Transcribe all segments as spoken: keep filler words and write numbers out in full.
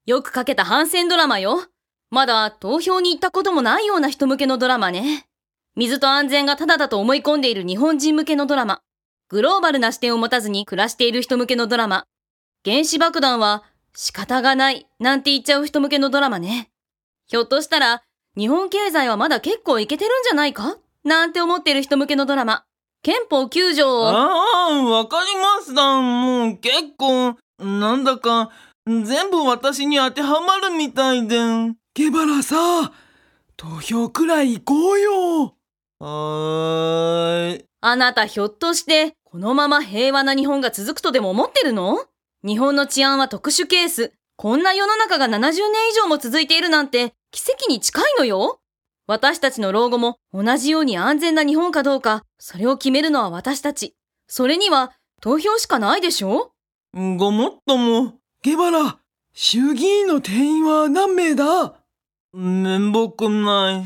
よくかけた反戦ドラマよ。まだ投票に行ったこともないような人向けのドラマね。水と安全がタダだと思い込んでいる日本人向けのドラマ。グローバルな視点を持たずに暮らしている人向けのドラマ。原子爆弾は仕方がないなんて言っちゃう人向けのドラマね。ひょっとしたら日本経済はまだ結構いけてるんじゃないかなんて思っている人向けのドラマ。憲法きゅう条を。 ああ、わかりました。もう結構、なんだか、全部私に当てはまるみたいで。 ゲバラさ、投票くらい行こうよ。 はーい。 あなたひょっとして、このまま平和な日本が続くとでも思ってるの？日本の治安は特殊ケース。こんな世の中がななじゅうねん以上も続いているなんて奇跡に近いのよ。私たちの老後も同じように安全な日本かどうか、それを決めるのは私たち。それには投票しかないでしょ？ ごもっとも。 ゲバラ、衆議院の定員は何名だ？ 面目ない。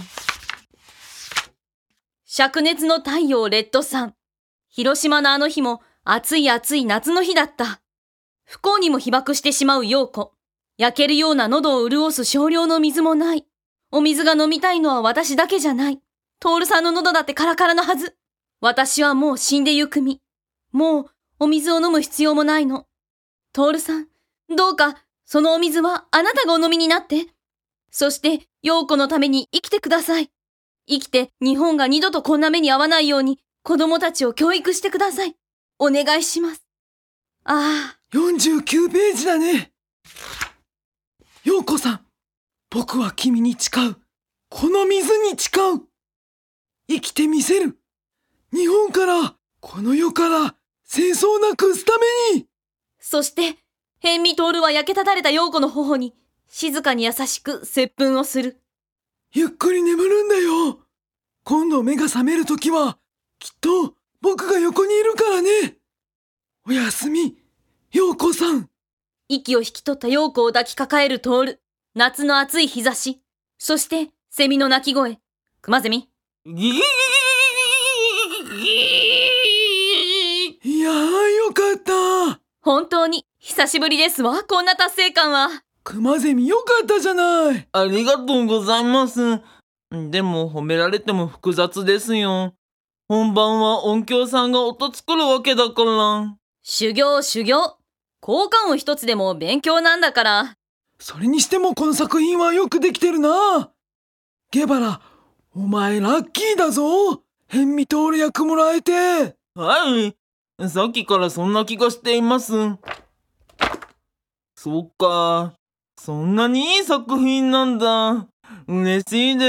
灼熱の太陽レッドさん。広島のあの日も暑い暑い夏の日だった。不幸にも被爆してしまう陽子。焼けるような喉を潤す少量の水もない。お水が飲みたいのは私だけじゃない。トールさんの喉だってカラカラのはず。私はもう死んでゆく身。もうお水を飲む必要もないの。トールさん、どうかそのお水はあなたがお飲みになって。そして陽子のために生きてください。生きて日本が二度とこんな目に遭わないように子供たちを教育してください。お願いします。ああ。 よんじゅうきゅうページだね。陽子さん、僕は君に誓う。この水に誓う。生きてみせる。日本から、この世から戦争なくすために。 そして、辺見徹は焼けただれた陽子の頬に静かに優しく接吻をする。 ゆっくり眠るんだよ。今度目が覚めるときは、きっと僕が横にいるからね。おやすみ、陽子さん。 息を引き取った陽子を抱きかかえる徹。夏の暑い日差し。そして、セミの鳴き声。熊ゼミ。 ギギいやー、よかった。 本当に、久しぶりですわ、こんな達成感は。 熊ゼミよかったじゃない。 ありがとうございます。でも褒められても複雑ですよ。本番は音響さんが音作るわけだから。 修行修行。効果音一つでも勉強なんだから。 それにしてもこの作品はよくできてるな。ゲバラ、お前ラッキーだぞ。辺見徹役もらえて。 はい。さっきからそんな気がしています。そっか。そんなにいい作品なんだ。嬉しいです。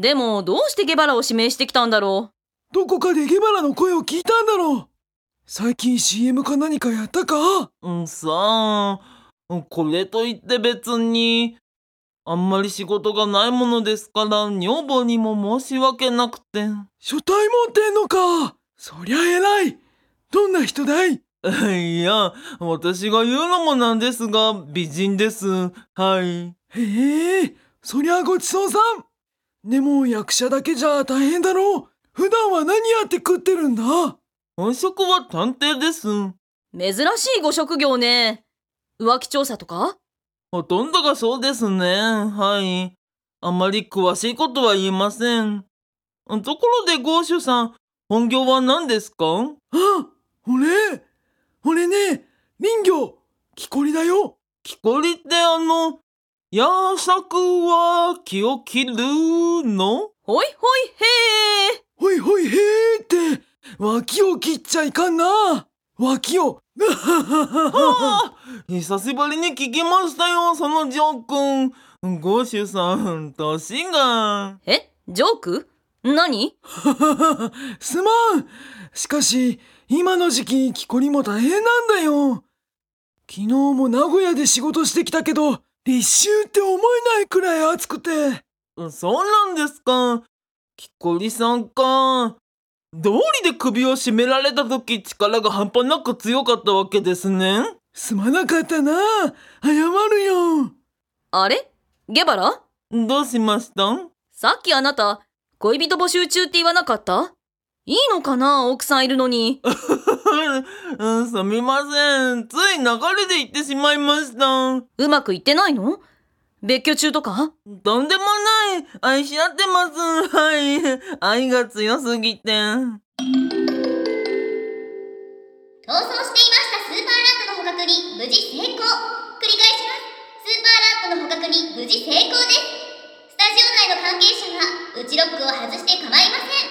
でも、どうしてゲバラを指名してきたんだろう。どこかでゲバラの声を聞いたんだろう。最近 シーエム か何かやったか？ うんさあ、これといって別に、あんまり仕事がないものですから、女房にも申し訳なくて。 書体持ってんのか。そりゃ偉い。どんな人だい？ いや、私が言うのもなんですが、美人です。はい。 へえ、そりゃごちそうさん。でも役者だけじゃ大変だろう。普段は何やって食ってるんだ？ 本職は探偵です。 珍しいご職業ね。浮気調査とか？ ほとんどがそうですね。はい。あまり詳しいことは言えません。ところでゴーシュさん、本業は何ですか？ あ、俺、俺ね、林業、木こりだよ。 木こりってあの、やさくは木を切るの？ ほいほいへー。 ほいほいへーって、脇を切っちゃいかんな。脇を。 はあ、久しぶりに聞きましたよ、そのジョーク。ゴーシュさん、年が。 え、ジョーク？何？ すまん。しかし、今の時期、木こりも大変なんだよ。昨日も名古屋で仕事してきたけど、立秋って思えないくらい暑くて。 そうなんですか。木こりさんか。道理で首を絞められた時、力が半端なく強かったわけですね。 すまなかったな。謝るよ。 あれ？ゲバラ？ どうしました？ さっきあなた、恋人募集中って言わなかった？いいのかな、奥さんいるのに。 うん、すみません。つい流れで言ってしまいました。 うまくいってないの？別居中とか？ とんでもない。愛し合ってます。はい。愛が強すぎて。 逃走していましたスーパーラットの捕獲に無事成功。繰り返します。スーパーラットの捕獲に無事成功です。スタジオ内の関係者は内ロックを外して構いません。